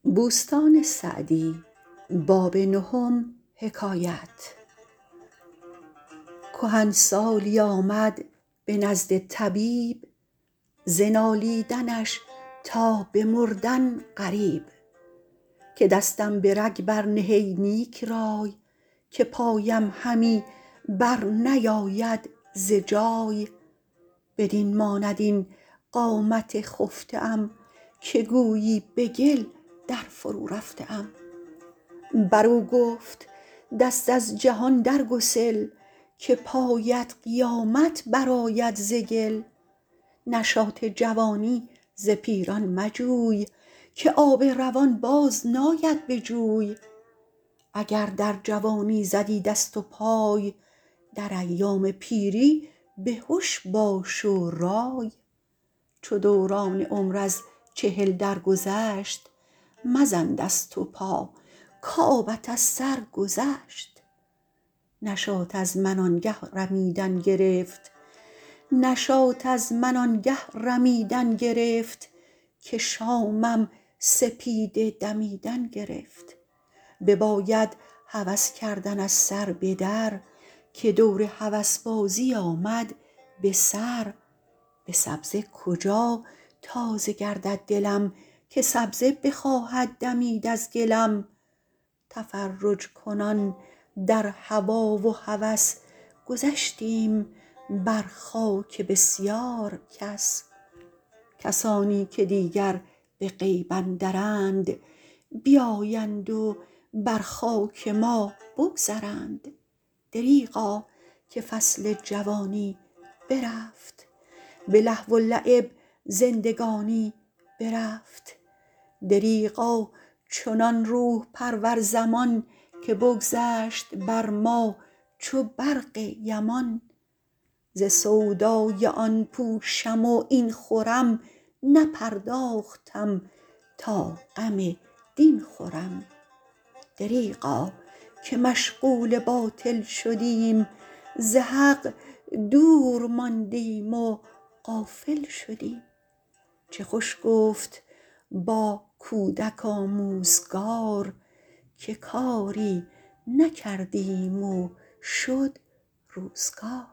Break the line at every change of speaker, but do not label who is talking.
کهنسالی آمد به نزد طبیب ز نالیدنش تا به مردن قریب. که دستم به رگ بر نه ای نیک رای، که پایم همی بر نیاید ز جای. بدین ماند این قامت خفته ام، که گویی به گل در فرو رفته ام. بر او گفت دست از جهان در گسل، که پایت قیامت برآید ز گل. نشاط جوانی ز پیران مجوی، که آب روان باز ناید به جوی. اگر در جوانی زدی دست و پای، در ایام پیری به هش باش و رای. چو دوران عمر از 40 درگذشت، مزن دست و پا کآبت از سر گذشت. نشاط از من آنگه رمیدن گرفت، که شامم سپیده دمیدن گرفت. بباید هوس کردن از سر به در، که دور هوس بازی آمد به سر. به سبزه کجا تازه گردد دلم، که سبزه بخواهد دمید از گلم. تفرج کنان در هوی و هوس، گذشتیم بر خاک بسیار کس. کسانی که دیگر به غیب اندرند، بیایند و بر خاک ما بگذرند. دریغا که فصل جوانی برفت، به لهو و لعب زندگانی برفت. دریغا چنان روح پرور زمان، که بگذشت بر ما چو برق یمان. ز سودای آن پوشم و این خورم، نپرداختم تا غم دین خورم. دریغا که مشغول باطل شدیم، ز حق دور ماندیم و غافل شدیم. چه خوش گفت با کودک آموزگار، که کاری نکردیم و شد روزگار.